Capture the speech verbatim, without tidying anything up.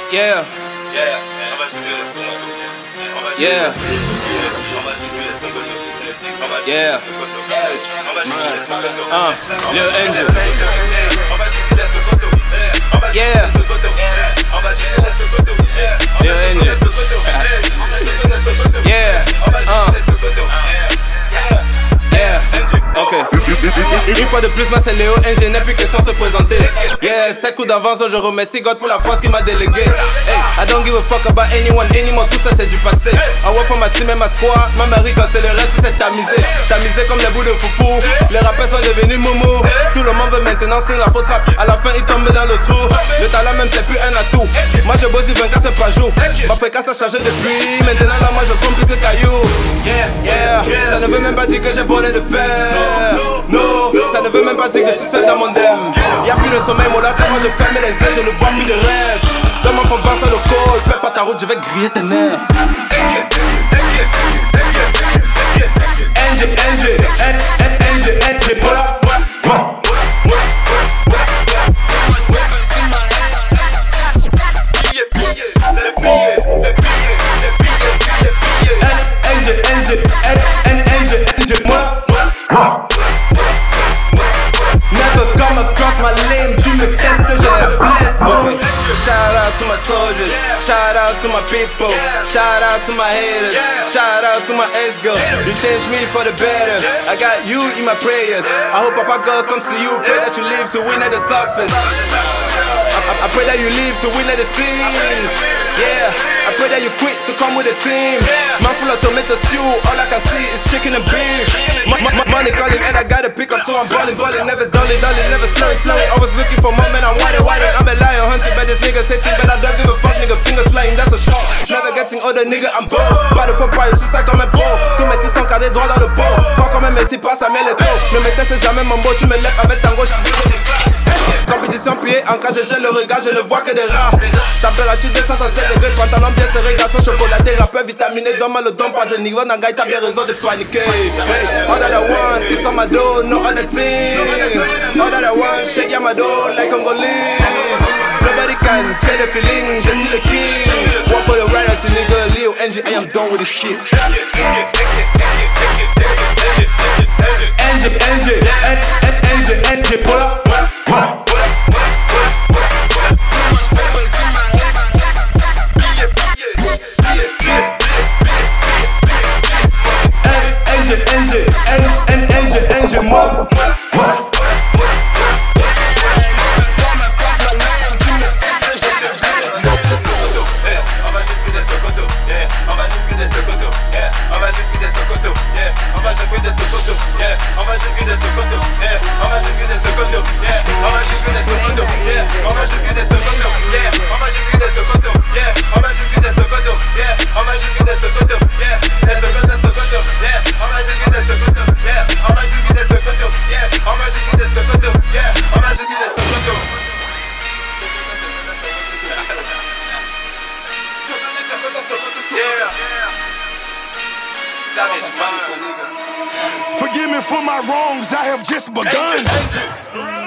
Yeah. Yeah. Yeah. Uh, Lil Angel. Yeah. Lil Angel. Yeah. Uh. Yeah. Ok. Une fois de plus, moi c'est Léo N, n'a plus question se présenter. Yeah, sept coups d'avance, je remercie God pour la force qui m'a délégué. Hey, I don't give a fuck about anyone anymore, tout ça c'est du passé. I work for my team et ma squad, ma mairie quand c'est le reste c'est tamisé. Tamisé comme les bouts de foufou, les rappeurs sont devenus moumou. Tout le monde veut maintenant sing la faute rap, à la fin ils tombent dans le trou. Le talent même c'est plus un atout, moi je bosse du vingt-quatre par jour. Ma fréquence a changé depuis, maintenant là moi je compte plus que cailloux. Yeah, ça ne veut même pas dire que j'ai bonnet de faire. No, ça ne veut même pas dire que je suis seul dans mon dème. Y'a plus de sommeil, mon là, quand moi je ferme les yeux, je ne vois plus de rêve. Dans mon fond, passe le code, fais pas ta route, je vais griller tes nerfs. N J, N J, N J, N J, pull up. N J, N J, N J, N J, moi. Never come across my lame, tu me testes, je te blesse. Okay. Shout out to my soldiers, shout out to my people, shout out to my haters, shout out to my ex-girl. You changed me for the better, I got you in my prayers. I hope Papa God comes to you, pray that you live to win at the success. I, I, I pray that you live to win at the scenes. Yeah, I pray that you quit to come with a team. Man full of tomato stew, all I can see is chicken and beef. M- m- money calling and I gotta pick up, so I'm balling, balling, never dulling, dulling, never slowing, slowing. I was looking for more, man, I'm white, white. I'm a lion hunted by this nigga, setting, but I don't give a fuck, nigga. Finger sliding, that's a shot. Never getting older, nigga, I'm bold. Pas de faux pas, je suis ça comme un pro. Tous mes tissus sont cadrés droit dans le pot. Faut quand même, mais si pas, ça met les taux. Ne me teste jamais, mon beau, tu me lèves avec ta gauche. Compétition pliée, en cas je gèle le regard, je ne vois que des rats. Température deux cent sept degrés, pantalon bien serré, garçon chocolaté, rappeur vitaminé, donne-moi le don, pas de niveau, Nangaï, t'as bien raison de paniquer. Hey, all that I want is on my door, no other thing. All that I want, shake ya my door like Congolese. Nobody can change the feeling, je suis le king. One for the right to nigga, Lil N J, I am done with this shit. N J, N J, N J, N J, pull up. N J, N J, N J, N J, more. Forgive me for my wrongs, I have just begun.